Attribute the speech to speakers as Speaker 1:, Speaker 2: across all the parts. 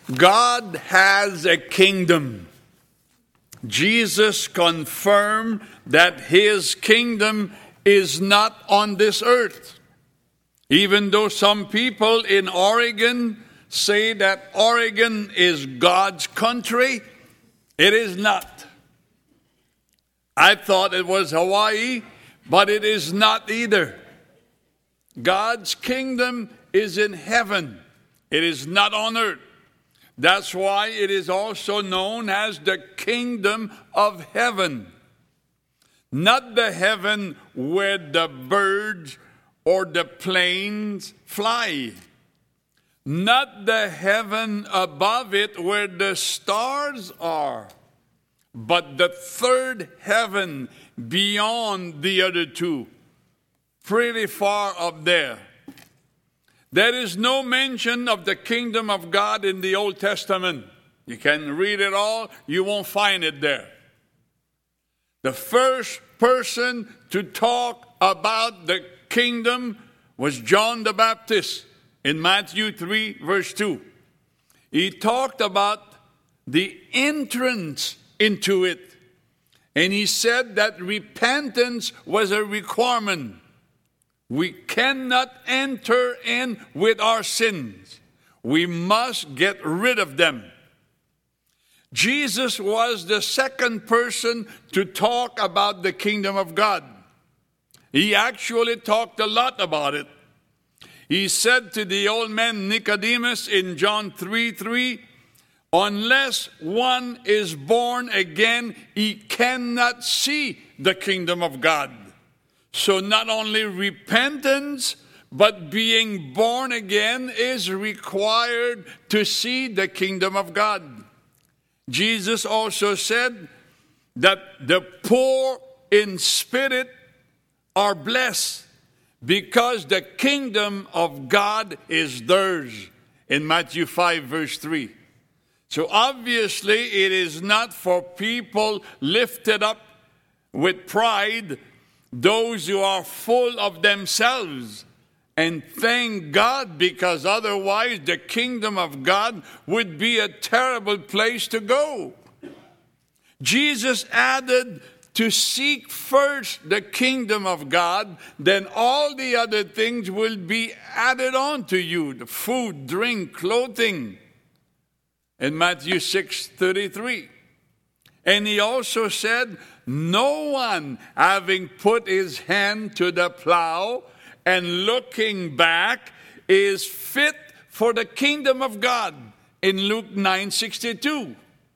Speaker 1: God has a kingdom. Jesus confirmed that his kingdom is not on this earth. Even though some people in Oregon say that Oregon is God's country, it is not. I thought it was Hawaii, but it is not either. God's kingdom is in heaven. It is not on earth. That's why it is also known as the kingdom of heaven. Not the heaven where the birds or the planes fly. Not the heaven above it where the stars are. But the third heaven beyond the other two. Pretty far up there. There is no mention of the kingdom of God in the Old Testament. You can read it all, you won't find it there. The first person to talk about the kingdom was John the Baptist in Matthew 3, verse 2. He talked about the entrance into it. And he said that repentance was a requirement. We cannot enter in with our sins. We must get rid of them. Jesus was the second person to talk about the kingdom of God. He actually talked a lot about it. He said to the old man Nicodemus in John 3:3, unless one is born again, he cannot see the kingdom of God. So not only repentance, but being born again is required to see the kingdom of God. Jesus also said that the poor in spirit are blessed because the kingdom of God is theirs in Matthew 5, verse 3. So obviously it is not for people lifted up with pride, those who are full of themselves. And thank God, because otherwise the kingdom of God would be a terrible place to go. Jesus added to seek first the kingdom of God, then all the other things will be added on to you, the food, drink, clothing. In Matthew 6:33. And he also said, no one having put his hand to the plow and looking back is fit for the kingdom of God in Luke 9:62.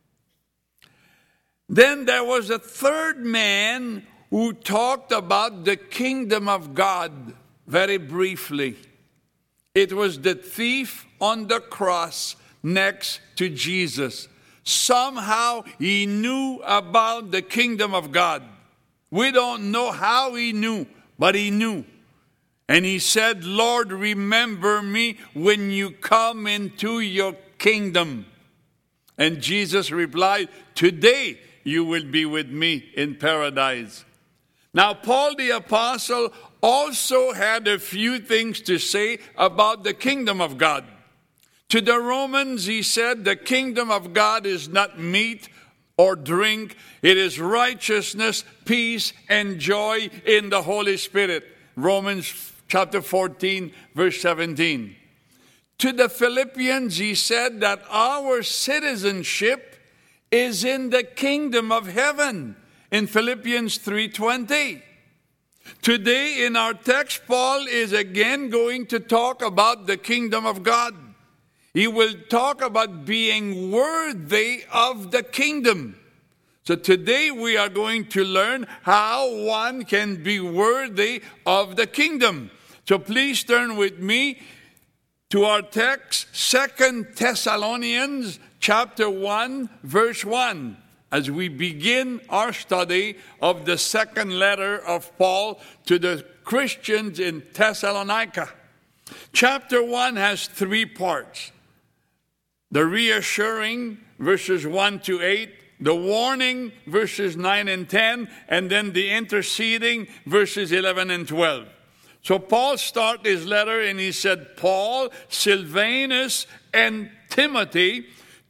Speaker 1: Then there was a third man who talked about the kingdom of God very briefly. It was the thief on the cross next to Jesus. Somehow he knew about the kingdom of God. We don't know how he knew, but he knew. And he said, Lord, remember me when you come into your kingdom. And Jesus replied, today you will be with me in paradise. Now, Paul the apostle also had a few things to say about the kingdom of God. To the Romans, he said, the kingdom of God is not meat or drink. It is righteousness, peace, and joy in the Holy Spirit. Romans chapter 14, verse 17. To the Philippians, he said that our citizenship is in the kingdom of heaven. In Philippians 3:20. Today in our text, Paul is again going to talk about the kingdom of God. He will talk about being worthy of the kingdom. So today we are going to learn how one can be worthy of the kingdom. So please turn with me to our text, 2 Thessalonians chapter 1, verse 1, as we begin our study of the second letter of Paul to the Christians in Thessalonica. Chapter 1 has 3 parts. The reassuring, verses 1 to 8, the warning, verses 9 and 10, and then the interceding, verses 11 and 12. So Paul started his letter and he said, Paul, Silvanus, and Timothy,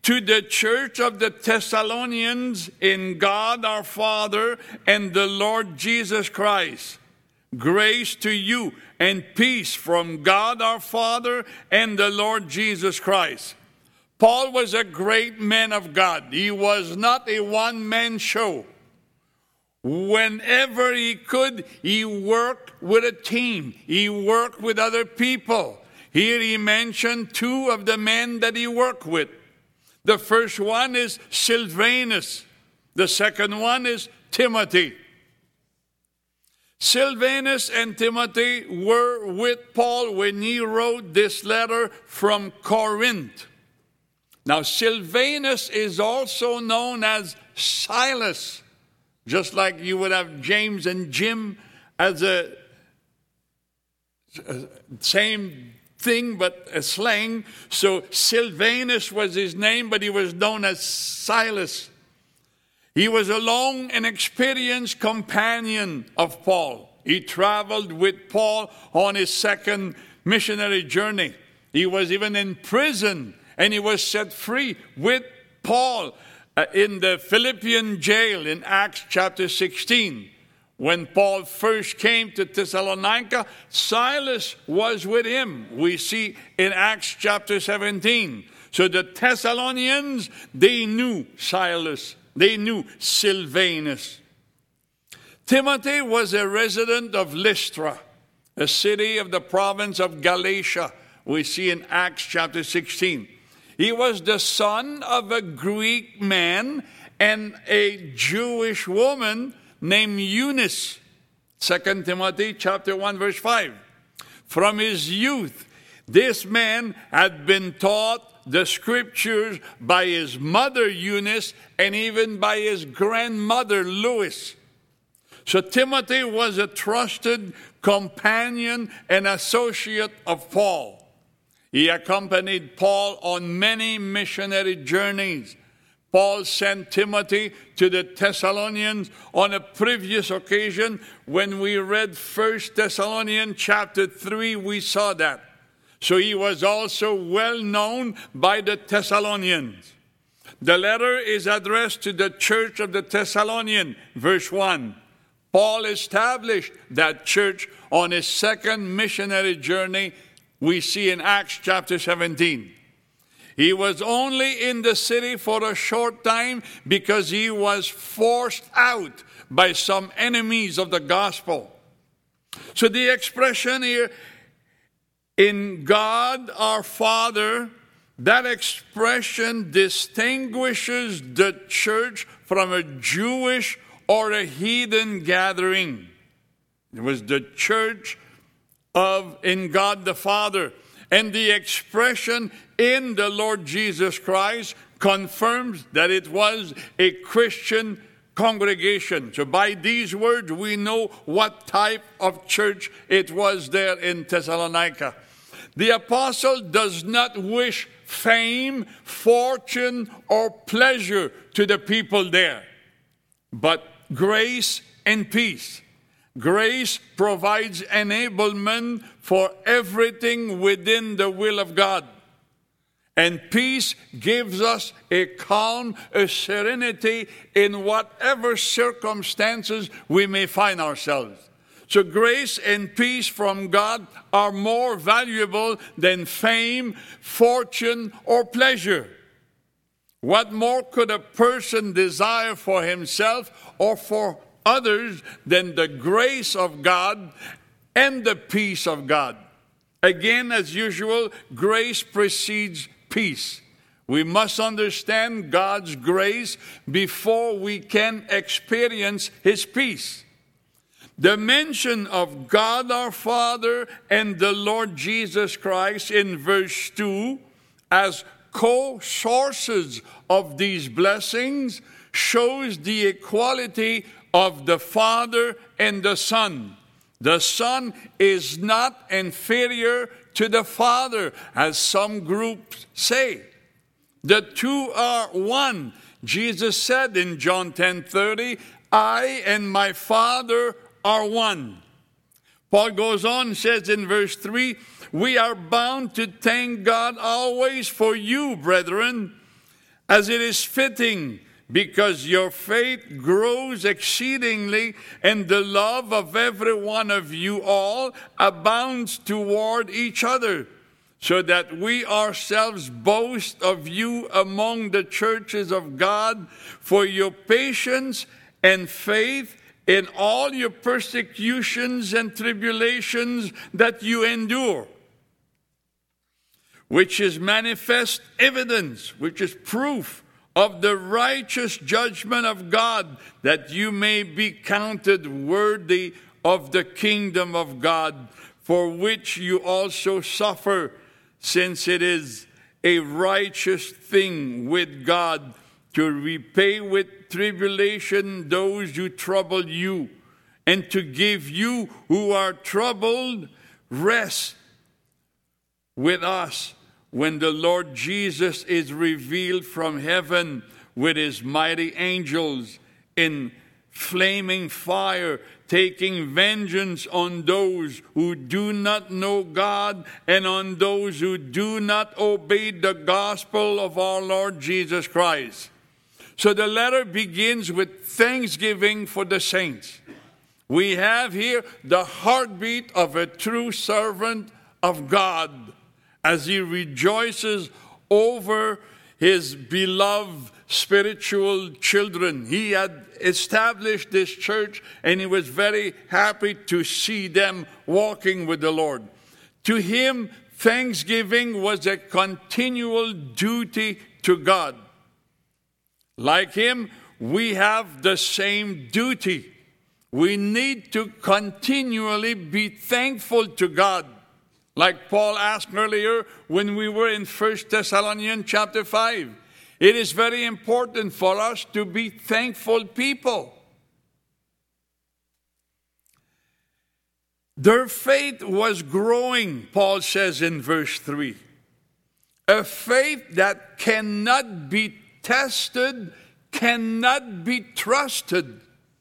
Speaker 1: To the church of the Thessalonians in God our Father and the Lord Jesus Christ, grace to you and peace from God our Father and the Lord Jesus Christ. Paul was a great man of God. He was not a one-man show. Whenever he could, he worked with a team. He worked with other people. Here he mentioned two of the men that he worked with. The first one is Silvanus. The second one is Timothy. Silvanus and Timothy were with Paul when he wrote this letter from Corinth. Now, Silvanus is also known as Silas, just like you would have James and Jim as a same thing, but a slang. So Silvanus was his name, but he was known as Silas. He was a long and experienced companion of Paul. He traveled with Paul on his second missionary journey. He was even in prison, and he was set free with Paul in the Philippian jail in Acts chapter 16. When Paul first came to Thessalonica, Silas was with him. We see in Acts chapter 17. So the Thessalonians, they knew Silas. They knew Silvanus. Timothy was a resident of Lystra, a city of the province of Galatia. We see in Acts chapter 16. He was the son of a Greek man and a Jewish woman named Eunice. 2 Timothy chapter 1 verse 5. From his youth, this man had been taught the scriptures by his mother Eunice and even by his grandmother Lois. So Timothy was a trusted companion and associate of Paul. He accompanied Paul on many missionary journeys. Paul sent Timothy to the Thessalonians on a previous occasion. When we read 1 Thessalonians chapter 3, we saw that. So he was also well known by the Thessalonians. The letter is addressed to the church of the Thessalonians, verse 1. Paul established that church on his second missionary journey, we see in Acts chapter 17. He was only in the city for a short time because he was forced out by some enemies of the gospel. So the expression here, in God our Father, that expression distinguishes the church from a Jewish or a heathen gathering. It was the church of in God the Father. And the expression in the Lord Jesus Christ confirms that it was a Christian congregation. So by these words, we know what type of church it was there in Thessalonica. The apostle does not wish fame, fortune, or pleasure to the people there, but grace and peace. Grace provides enablement for everything within the will of God. And peace gives us a calm, a serenity in whatever circumstances we may find ourselves. So grace and peace from God are more valuable than fame, fortune, or pleasure. What more could a person desire for himself or for others than the grace of God and the peace of God? Again, as usual, grace precedes peace. We must understand God's grace before we can experience His peace. The mention of God our Father and the Lord Jesus Christ in verse 2 as co-sources of these blessings shows the equality of the Father and the Son. The Son is not inferior to the Father, as some groups say. The two are one. Jesus said in John 10:30, I and my Father are one. Paul goes on and says in verse 3, we are bound to thank God always for you, brethren, as it is fitting, because your faith grows exceedingly, and the love of every one of you all abounds toward each other, so that we ourselves boast of you among the churches of God for your patience and faith in all your persecutions and tribulations that you endure, which is manifest evidence, which is proof of the righteous judgment of God, that you may be counted worthy of the kingdom of God, for which you also suffer, since it is a righteous thing with God to repay with tribulation those who trouble you, and to give you who are troubled rest with us when the Lord Jesus is revealed from heaven with his mighty angels in flaming fire, taking vengeance on those who do not know God and on those who do not obey the gospel of our Lord Jesus Christ. So the letter begins with thanksgiving for the saints. We have here the heartbeat of a true servant of God, as he rejoices over his beloved spiritual children. He had established this church, and he was very happy to see them walking with the Lord. To him, thanksgiving was a continual duty to God. Like him, we have the same duty. We need to continually be thankful to God. Like Paul asked earlier when we were in 1 Thessalonians chapter 5. It is very important for us to be thankful people. Their faith was growing, Paul says in verse 3. A faith that cannot be tested, cannot be trusted.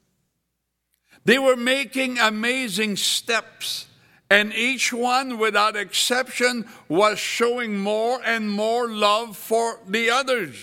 Speaker 1: They were making amazing steps, and each one, without exception, was showing more and more love for the others.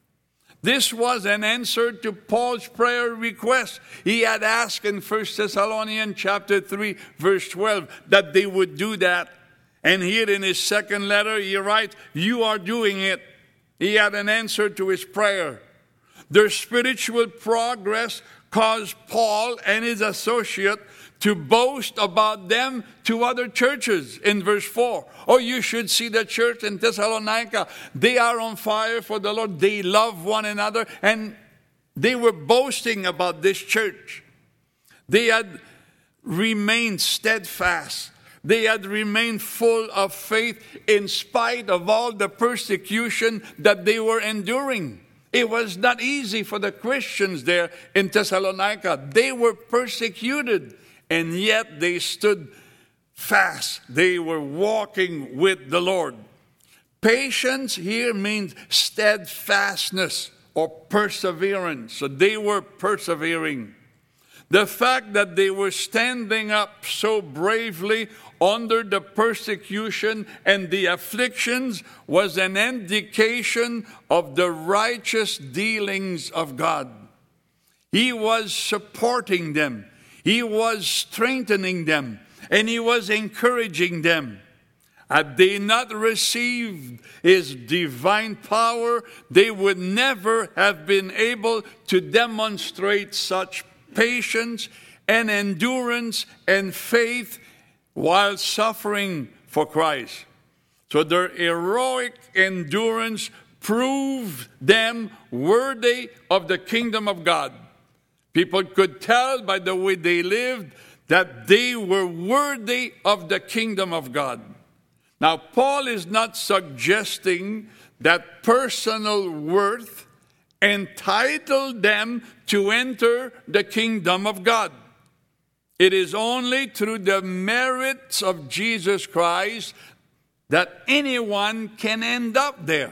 Speaker 1: This was an answer to Paul's prayer request. He had asked in 1 Thessalonians chapter 3, verse 12, that they would do that. And here in his second letter, he writes, you are doing it. He had an answer to his prayer. Their spiritual progress caused Paul and his associate to boast about them to other churches in verse 4. Oh, you should see the church in Thessalonica. They are on fire for the Lord. They love one another. And they were boasting about this church. They had remained steadfast. They had remained full of faith in spite of all the persecution that they were enduring. It was not easy for the Christians there in Thessalonica. They were persecuted, and yet they stood fast. They were walking with the Lord. Patience here means steadfastness or perseverance. So they were persevering. The fact that they were standing up so bravely under the persecution and the afflictions was an indication of the righteous dealings of God. He was supporting them. He was strengthening them. And he was encouraging them. Had they not received his divine power, they would never have been able to demonstrate such patience and endurance and faith while suffering for Christ. So their heroic endurance proved them worthy of the kingdom of God. People could tell by the way they lived that they were worthy of the kingdom of God. Now, Paul is not suggesting that personal worth entitled them to enter the kingdom of God. It is only through the merits of Jesus Christ that anyone can end up there.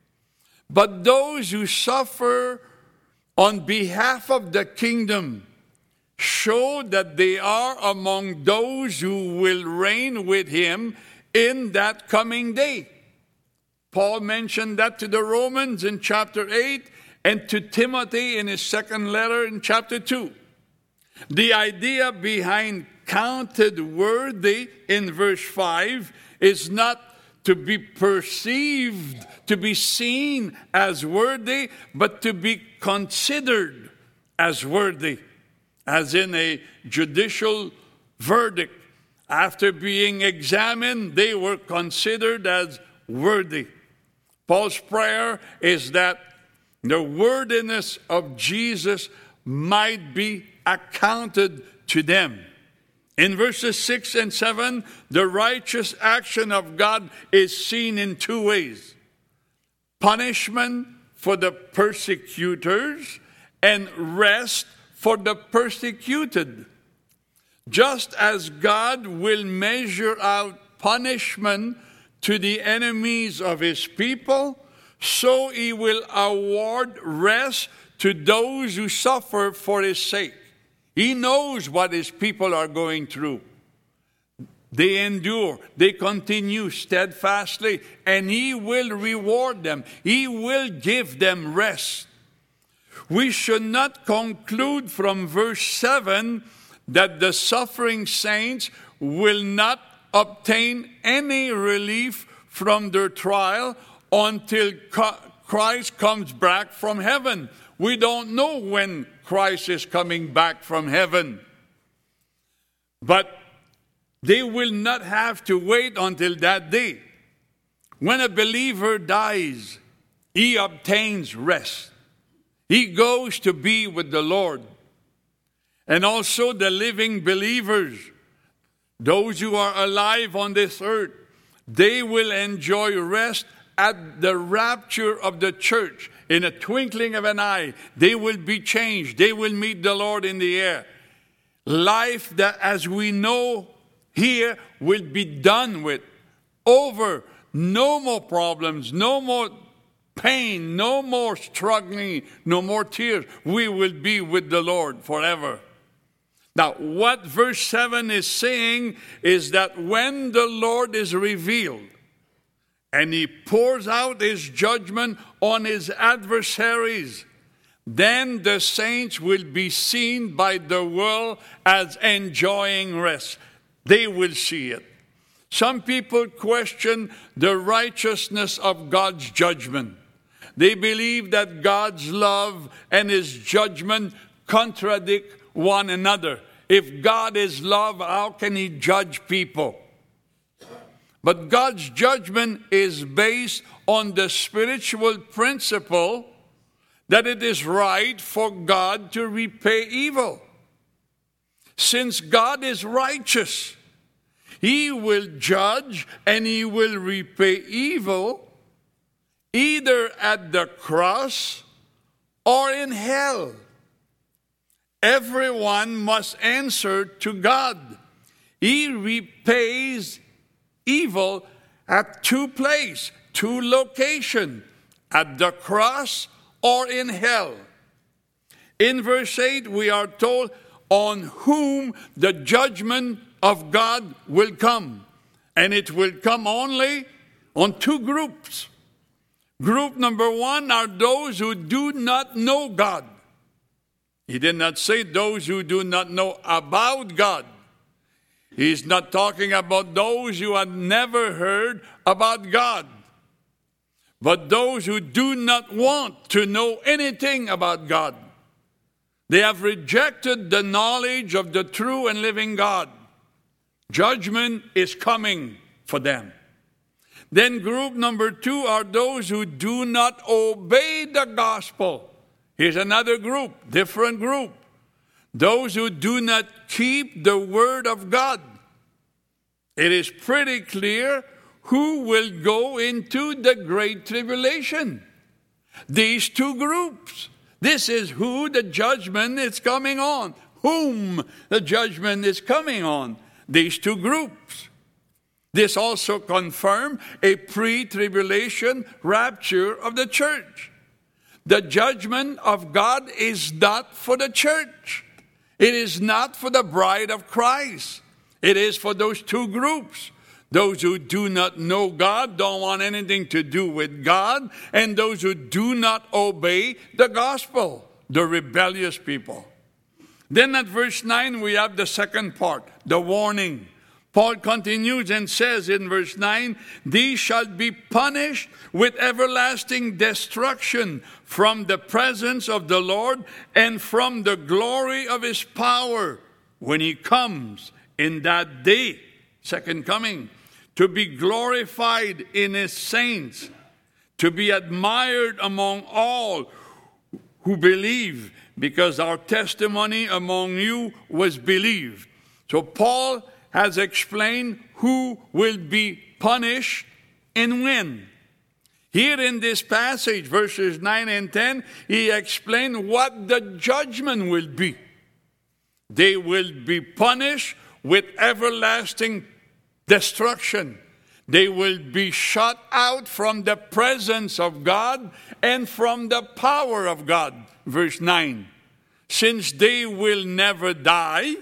Speaker 1: But those who suffer on behalf of the kingdom show that they are among those who will reign with him in that coming day. Paul mentioned that to the Romans in chapter 8 and to Timothy in his second letter in chapter 2. The idea behind counted worthy in verse 5 is not to be perceived, to be seen as worthy, but to be considered as worthy, as in a judicial verdict. After being examined, they were considered as worthy. Paul's prayer is that the worthiness of Jesus might be accounted to them. In verses 6 and 7, the righteous action of God is seen in two ways: punishment for the persecutors and rest for the persecuted. Just as God will measure out punishment to the enemies of his people, so he will award rest to those who suffer for his sake. He knows what his people are going through. They endure, they continue steadfastly, and he will reward them. He will give them rest. We should not conclude from verse 7 that the suffering saints will not obtain any relief from their trial until Christ comes back from heaven. We don't know when Christ is coming back from heaven. But they will not have to wait until that day. When a believer dies, he obtains rest. He goes to be with the Lord. And also the living believers, those who are alive on this earth, they will enjoy rest at the rapture of the church. In a twinkling of an eye, they will be changed. They will meet the Lord in the air. Life that, as we know here, will be done with. Over. No more problems, no more pain, no more struggling, no more tears. We will be with the Lord forever. Now, what verse 7 is saying is that when the Lord is revealed and he pours out his judgment on his adversaries, then the saints will be seen by the world as enjoying rest. They will see it. Some people question the righteousness of God's judgment. They believe that God's love and his judgment contradict one another. If God is love, how can he judge people? But God's judgment is based on the spiritual principle that it is right for God to repay evil. Since God is righteous, he will judge and he will repay evil either at the cross or in hell. Everyone must answer to God. He repays evil at two places, two locations, at the cross or in hell. In verse 8, we are told on whom the judgment of God will come. And it will come only on two groups. Group number one are those who do not know God. He did not say those who do not know about God. He's not talking about those who had never heard about God, but those who do not want to know anything about God. They have rejected the knowledge of the true and living God. Judgment is coming for them. Then group number two are those who do not obey the gospel. Here's another group, different group. Those who do not keep the word of God. It is pretty clear who will go into the great tribulation. These two groups. This is who the judgment is coming on. Whom the judgment is coming on. These two groups. This also confirms a pre-tribulation rapture of the church. The judgment of God is not for the church. It is not for the bride of Christ. It is for those two groups. Those who do not know God don't want anything to do with God, and those who do not obey the gospel, the rebellious people. Then at verse 9, we have the second part, the warning. Paul continues and says in verse 9, "These shall be punished with everlasting destruction from the presence of the Lord and from the glory of his power when he comes in that day," second coming, "to be glorified in his saints, to be admired among all who believe, because our testimony among you was believed." So Paul has explained who will be punished and when. Here in this passage, verses 9 and 10, he explained what the judgment will be. They will be punished with everlasting destruction. They will be shut out from the presence of God and from the power of God. Verse 9, "Since they will never die,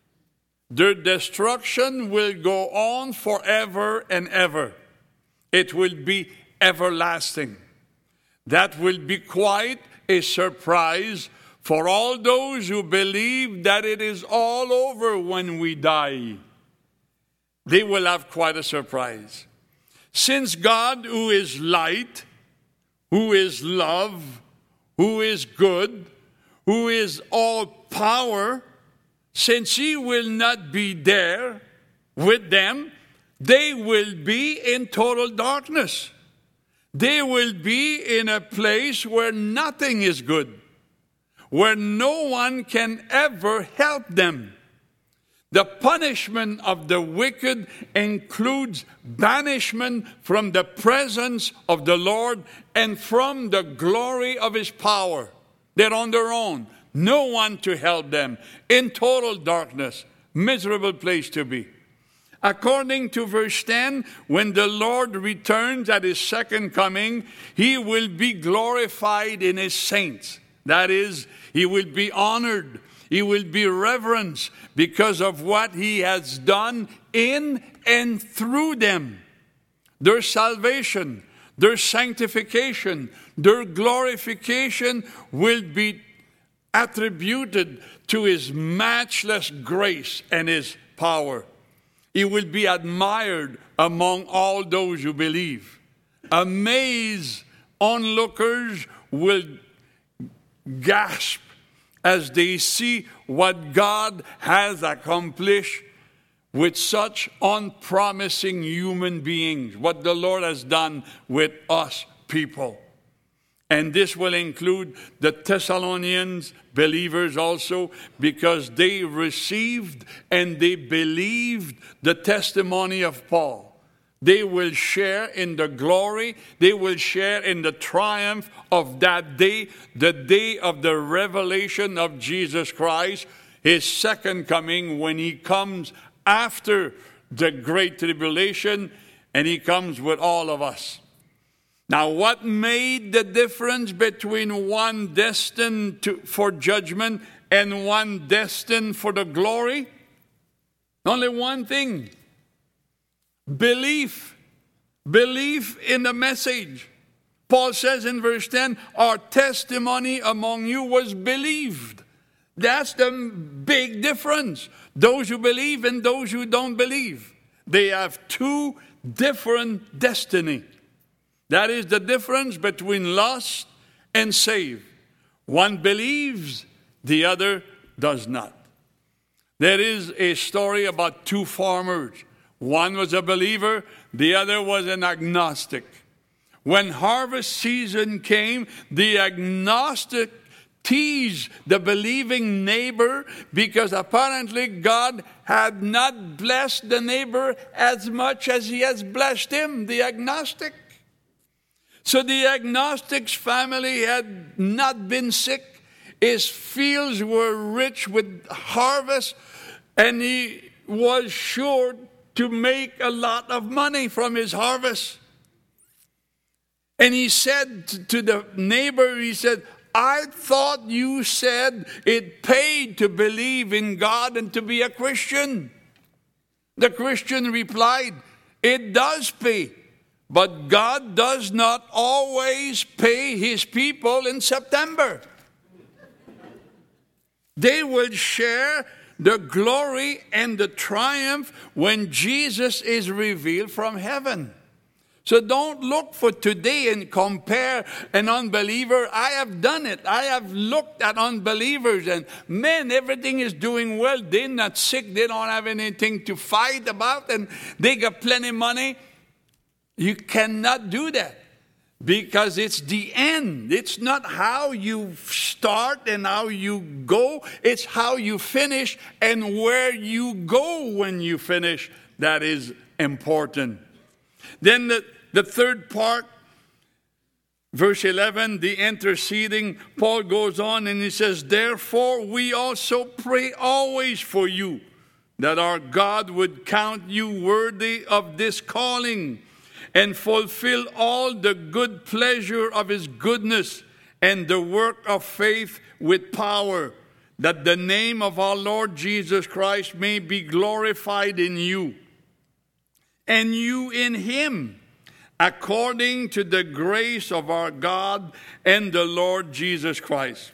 Speaker 1: their destruction will go on forever and ever. It will be everlasting." That will be quite a surprise for all those who believe that it is all over when we die. They will have quite a surprise. Since God, who is light, who is love, who is good, who is all power, since he will not be there with them, they will be in total darkness. They will be in a place where nothing is good, where no one can ever help them. The punishment of the wicked includes banishment from the presence of the Lord and from the glory of his power. They're on their own. No one to help them. In total darkness. Miserable place to be. According to verse 10, when the Lord returns at his second coming, he will be glorified in his saints. That is, he will be honored. He will be reverenced because of what he has done in and through them. Their salvation, their sanctification, their glorification will be attributed to his matchless grace and his power. He will be admired among all those who believe. Amazed onlookers will gasp as they see what God has accomplished with such unpromising human beings, what the Lord has done with us people. And this will include the Thessalonians believers also, because they received and they believed the testimony of Paul. They will share in the glory, they will share in the triumph of that day, the day of the revelation of Jesus Christ, his second coming, when he comes after the great tribulation, and he comes with all of us. Now, what made the difference between one destined for judgment and one destined for the glory? Only one thing. Belief. Belief in the message. Paul says in verse 10, our testimony among you was believed. That's the big difference. Those who believe and those who don't believe. They have two different destinies. That is the difference between lost and saved. One believes, the other does not. There is a story about two farmers. One was a believer, the other was an agnostic. When harvest season came, the agnostic teased the believing neighbor because apparently God had not blessed the neighbor as much as he has blessed him, the agnostic. So the agnostic's family had not been sick. His fields were rich with harvest, and he was sure to make a lot of money from his harvest. And he said to the neighbor, he said, I thought you said it paid to believe in God and to be a Christian. The Christian replied, It does pay. But God does not always pay his people in September. They will share the glory and the triumph when Jesus is revealed from heaven. So don't look for today and compare an unbeliever. I have done it. I have looked at unbelievers and, man, everything is doing well. They're not sick. They don't have anything to fight about, and they got plenty of money. You cannot do that because it's the end. It's not how you start and how you go. It's how you finish and where you go when you finish. That is important. Then the third part, verse 11, the interceding, Paul goes on and he says, therefore we also pray always for you, that our God would count you worthy of this calling and fulfill all the good pleasure of his goodness and the work of faith with power, that the name of our Lord Jesus Christ may be glorified in you, and you in him, according to the grace of our God and the Lord Jesus Christ.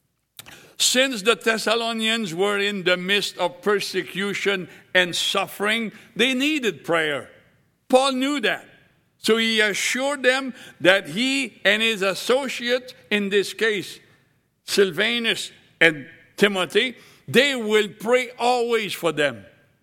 Speaker 1: Since the Thessalonians were in the midst of persecution and suffering, they needed prayer. Paul knew that. So he assured them that he and his associates, in this case, Silvanus and Timothy, they will pray always for them.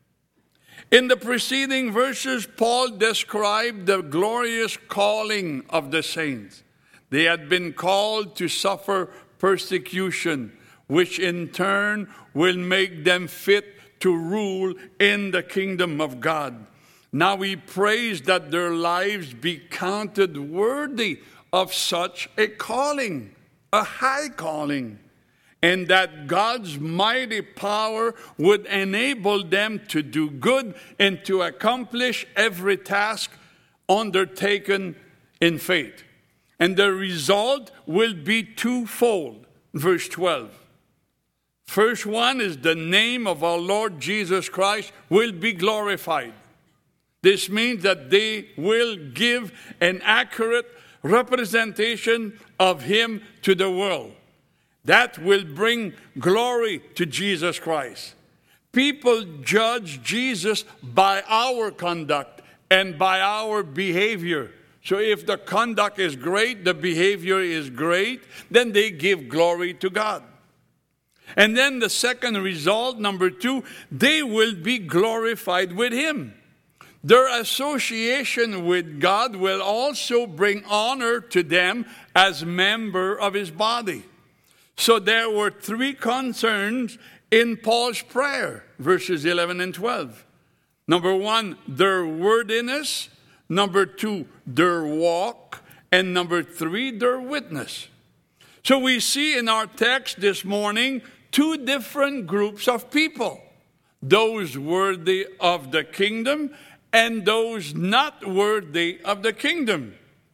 Speaker 1: In the preceding verses, Paul described the glorious calling of the saints. They had been called to suffer persecution, which in turn will make them fit to rule in the kingdom of God. Now he prays that their lives be counted worthy of such a calling, a high calling, and that God's mighty power would enable them to do good and to accomplish every task undertaken in faith. And the result will be twofold. Verse 12. First one is the name of our Lord Jesus Christ will be glorified. This means that they will give an accurate representation of him to the world. That will bring glory to Jesus Christ. People judge Jesus by our conduct and by our behavior. So if the conduct is great, the behavior is great, then they give glory to God. And then the second result, number 2, they will be glorified with him. Their association with God will also bring honor to them as member of his body. So there were 3 concerns in Paul's prayer, verses 11 and 12. Number 1, their worthiness. Number 2, their walk. And number 3, their witness. So we see in our text this morning 2 different groups of people. Those worthy of the kingdom and those not worthy of the kingdom.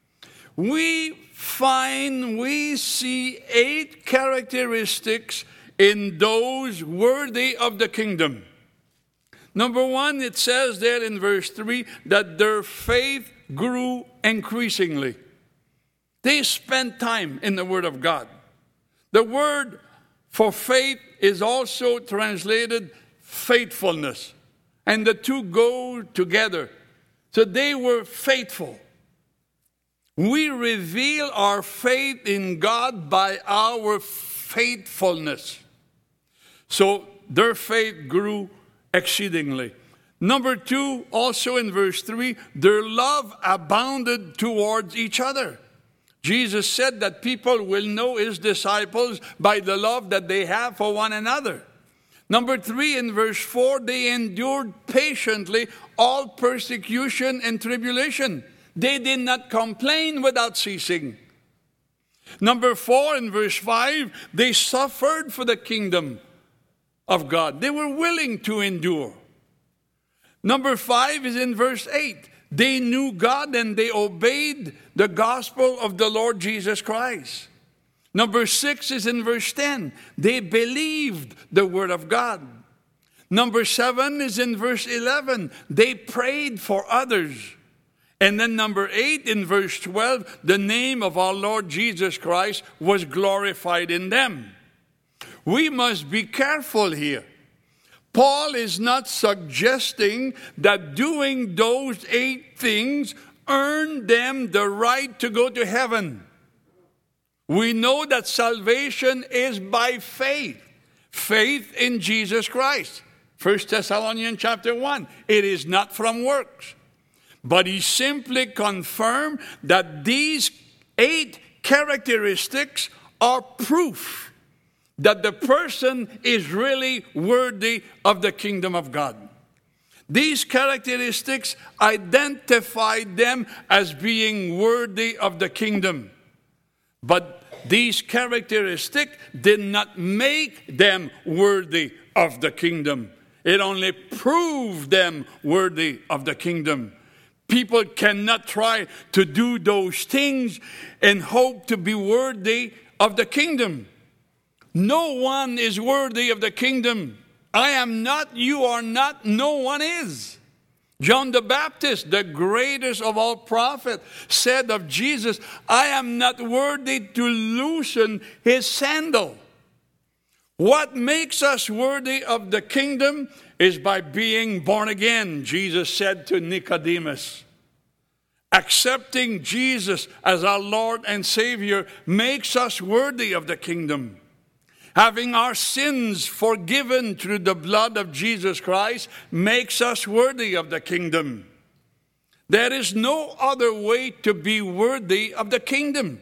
Speaker 1: We see 8 characteristics in those worthy of the kingdom. Number 1, it says there in verse 3 that their faith grew increasingly. They spent time in the Word of God. The word for faith is also translated faithfulness. And the 2 go together. So they were faithful. We reveal our faith in God by our faithfulness. So their faith grew exceedingly. Number 2, also in verse 3, their love abounded towards each other. Jesus said that people will know his disciples by the love that they have for one another. Number 3, in verse 4, they endured patiently all persecution and tribulation. They did not complain without ceasing. Number 4, in verse 5, they suffered for the kingdom of God. They were willing to endure. Number 5 is in verse 8. They knew God and they obeyed the gospel of the Lord Jesus Christ. Number 6 is in verse 10. They believed the word of God. Number 7 is in verse 11. They prayed for others. And then number 8 in verse 12, the name of our Lord Jesus Christ was glorified in them. We must be careful here. Paul is not suggesting that doing those 8 things earn them the right to go to heaven. We know that salvation is by faith. Faith in Jesus Christ. 1 Thessalonians chapter 1. It is not from works. But he simply confirmed that these 8 characteristics are proof that the person is really worthy of the kingdom of God. These characteristics identified them as being worthy of the kingdom. But these characteristics did not make them worthy of the kingdom. It only proved them worthy of the kingdom. People cannot try to do those things and hope to be worthy of the kingdom. No one is worthy of the kingdom. I am not, you are not, no one is. John the Baptist, the greatest of all prophets, said of Jesus, I am not worthy to loosen his sandal. What makes us worthy of the kingdom is by being born again, Jesus said to Nicodemus. Accepting Jesus as our Lord and Savior makes us worthy of the kingdom. Having our sins forgiven through the blood of Jesus Christ makes us worthy of the kingdom. There is no other way to be worthy of the kingdom.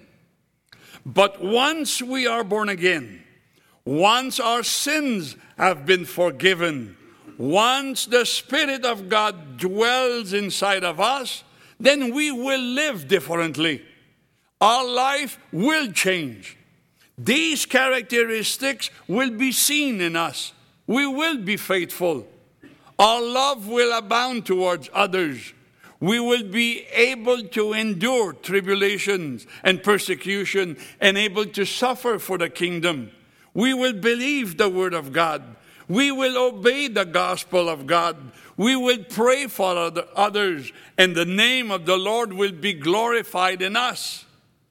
Speaker 1: But once we are born again, once our sins have been forgiven, once the Spirit of God dwells inside of us, then we will live differently. Our life will change. These characteristics will be seen in us. We will be faithful. Our love will abound towards others. We will be able to endure tribulations and persecution and able to suffer for the kingdom. We will believe the word of God. We will obey the gospel of God. We will pray for others, and the name of the Lord will be glorified in us.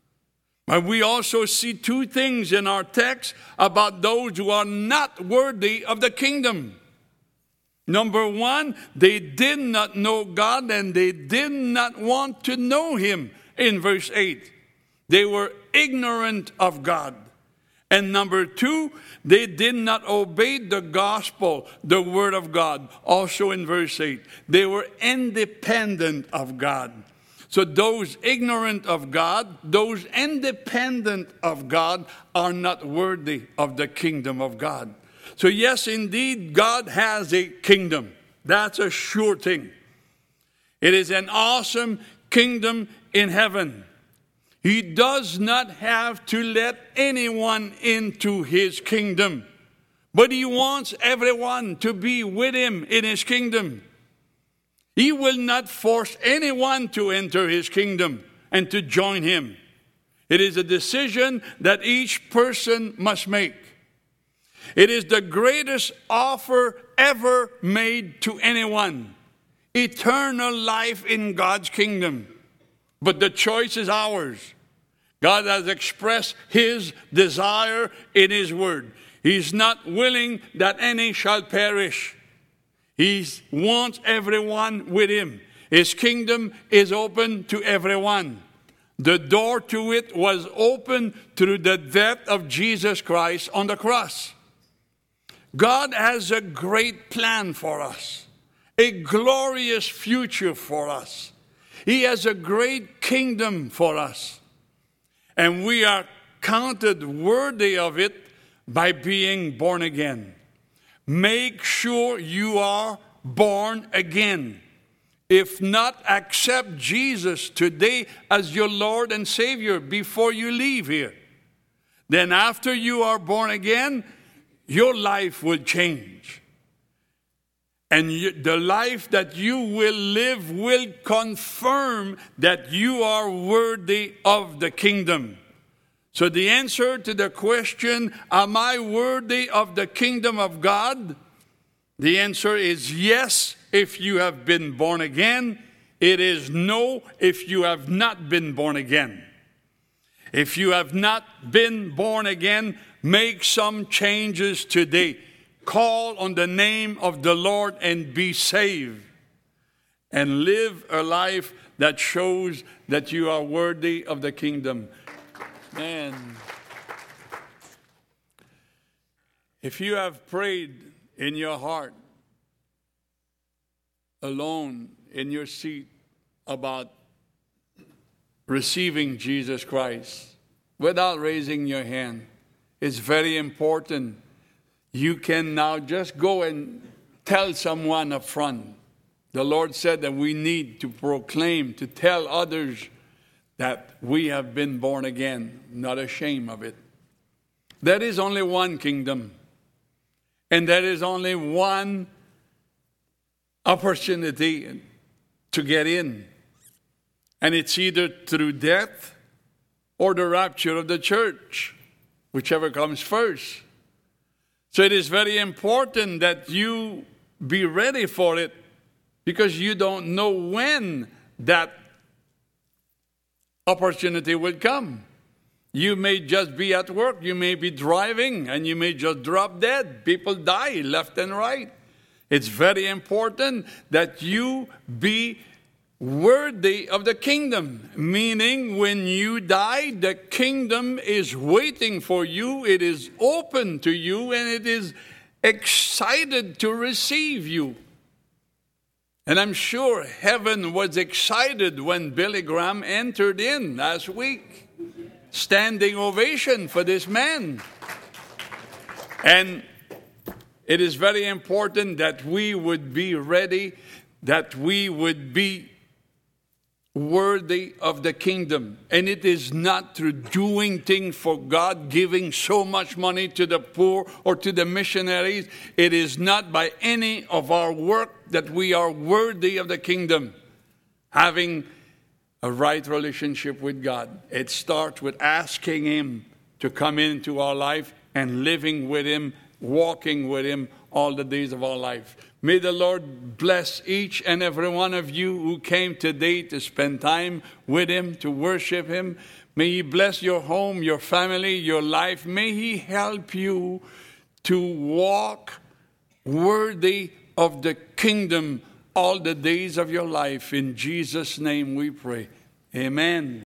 Speaker 1: But we also see 2 things in our text about those who are not worthy of the kingdom. Number 1, they did not know God and they did not want to know him in verse 8. They were ignorant of God. And number 2, they did not obey the gospel, the word of God, also in verse 8. They were independent of God. So those ignorant of God, those independent of God are not worthy of the kingdom of God. So yes, indeed, God has a kingdom. That's a sure thing. It is an awesome kingdom in heaven. He does not have to let anyone into his kingdom, but he wants everyone to be with him in his kingdom. He will not force anyone to enter his kingdom and to join him. It is a decision that each person must make. It is the greatest offer ever made to anyone. Eternal life in God's kingdom. But the choice is ours. God has expressed his desire in his word. He's not willing that any shall perish. He wants everyone with him. His kingdom is open to everyone. The door to it was open through the death of Jesus Christ on the cross. God has a great plan for us, a glorious future for us. He has a great kingdom for us. And we are counted worthy of it by being born again. Make sure you are born again. If not, accept Jesus today as your Lord and Savior before you leave here. Then after you are born again, your life will change. And the life that you will live will confirm that you are worthy of the kingdom. So the answer to the question, am I worthy of the kingdom of God? The answer is yes if you have been born again. It is no if you have not been born again. If you have not been born again, make some changes today. Call on the name of the Lord and be saved. And live a life that shows that you are worthy of the kingdom. Man, if you have prayed in your heart, alone in your seat, about receiving Jesus Christ without raising your hand, it's very important. You can now just go and tell someone up front. The Lord said that we need to proclaim, to tell others that we have been born again, not ashamed of it. There is only one kingdom, and there is only one opportunity to get in. And it's either through death or the rapture of the church, whichever comes first. So it is very important that you be ready for it, because you don't know when that opportunity will come. You may just be at work, you may be driving, and you may just drop dead. People die left and right. It's very important that you be worthy of the kingdom, meaning when you die, the kingdom is waiting for you, it is open to you, and it is excited to receive you. And I'm sure heaven was excited when Billy Graham entered in last week. Standing ovation for this man. And it is very important that we would be ready, that we would be worthy of the kingdom. And it is not through doing things for God, giving so much money to the poor or to the missionaries. It is not by any of our work that we are worthy of the kingdom. Having a right relationship with God, it starts with asking Him to come into our life and living with Him, walking with Him all the days of our life. May the Lord bless each and every one of you who came today to spend time with Him, to worship Him. May He bless your home, your family, your life. May He help you to walk worthy of the kingdom all the days of your life. In Jesus' name we pray. Amen.